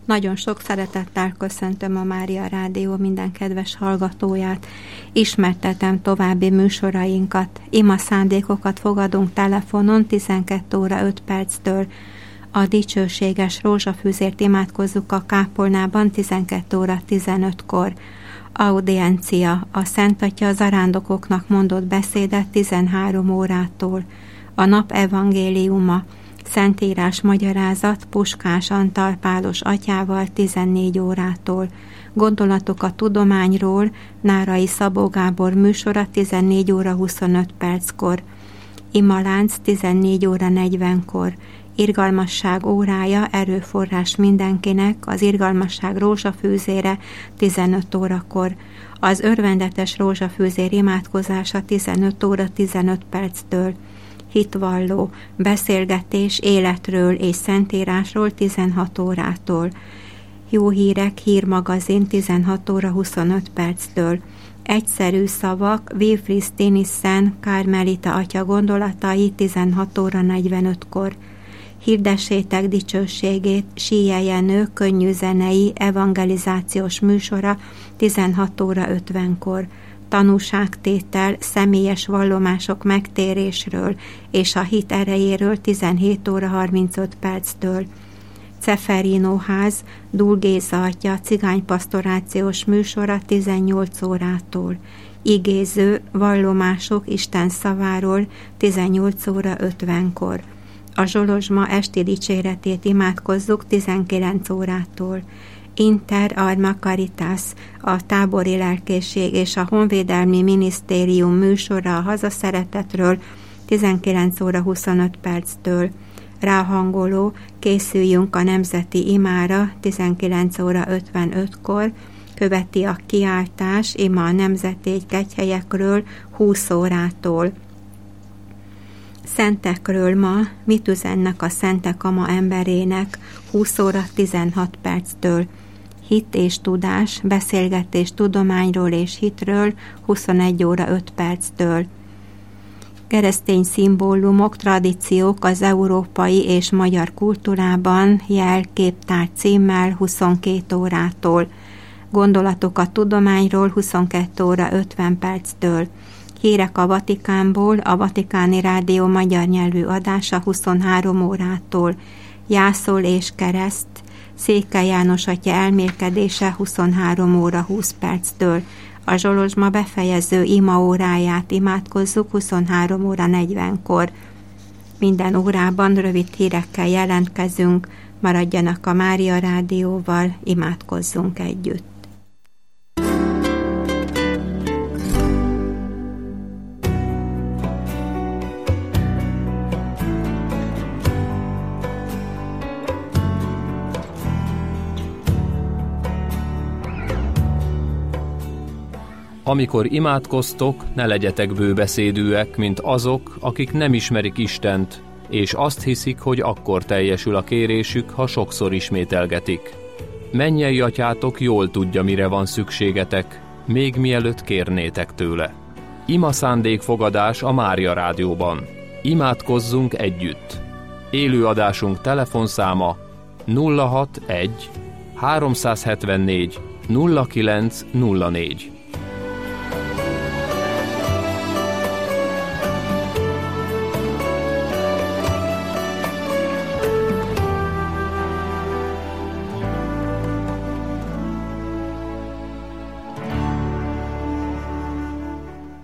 Nagyon sok szeretettel köszöntöm a Mária Rádió minden kedves hallgatóját. Ismertetem további műsorainkat. Ima szándékokat fogadunk telefonon 12 óra 5 perctől. A dicsőséges rózsafűzért imádkozzuk a kápolnában 12 óra 15-kor. Audiencia, a Szent Atya az arándokoknak mondott beszédet 13 órától. A nap evangéliuma, Szentírás magyarázat Puskás Antal Pálos atyával 14 órától. Gondolatok a tudományról, Nárai Szabó Gábor műsora 14 óra 25 perckor. Imalánc 14 óra 40-kor. Irgalmasság órája, erőforrás mindenkinek, az irgalmasság rózsafűzére 15 órakor. Az örvendetes rózsafűzér imádkozása 15 óra 15 perctől. Hitvalló, beszélgetés életről és szentírásról 16 órától. Jó hírek, hírmagazin 16 óra 25 perctől. Egyszerű szavak, Wilfried Stinissen, Kármelita atya gondolatai 16 óra 45-kor. Hirdessétek dicsőségét, Síje Jenő könnyű zenei evangelizációs műsora 16 óra 50-kor. Tanúságtétel, személyes vallomások megtérésről és a hit erejéről 17 óra 35 perctől. Ceferino ház, Dúl Géza atya cigánypasztorációs műsora 18 órától. Igéző, vallomások Isten szaváról 18 óra 50-kor. A Zsolozsma esti dicséretét imádkozzuk 19 órától. Inter Arma Caritas, a tábori lelkészség és a honvédelmi minisztérium műsora a hazaszeretetről 19 óra 25 perctől. Ráhangoló, készüljünk a nemzeti imára 19 óra 55-kor, követi a kiáltás, ima a nemzeti kegyhelyekről 20 órától. Szentekről ma, mit üzennek a szentek a ma emberének 20 óra 16 perctől. Hit és tudás, beszélgetés tudományról és hitről 21 óra 5 perctől. Keresztény szimbólumok, tradíciók az európai és magyar kultúrában jelképtár címmel 22 órától. Gondolatok a tudományról 22 óra 50 perctől. Hírek a Vatikánból, a Vatikáni Rádió magyar nyelvű adása 23 órától. Jászol és kereszt, Székely János atya elmélkedése 23 óra 20 perctől. A Zsolozsma befejező ima óráját imádkozzuk 23 óra 40-kor. Minden órában rövid hírekkel jelentkezünk, maradjanak a Mária Rádióval, imádkozzunk együtt. Amikor imádkoztok, ne legyetek bőbeszédűek, mint azok, akik nem ismerik Istent, és azt hiszik, hogy akkor teljesül a kérésük, ha sokszor ismételgetik. Mennyei atyátok jól tudja, mire van szükségetek, még mielőtt kérnétek tőle. Ima szándékfogadás a Mária Rádióban. Imádkozzunk együtt. Élőadásunk telefonszáma 061 374 0904.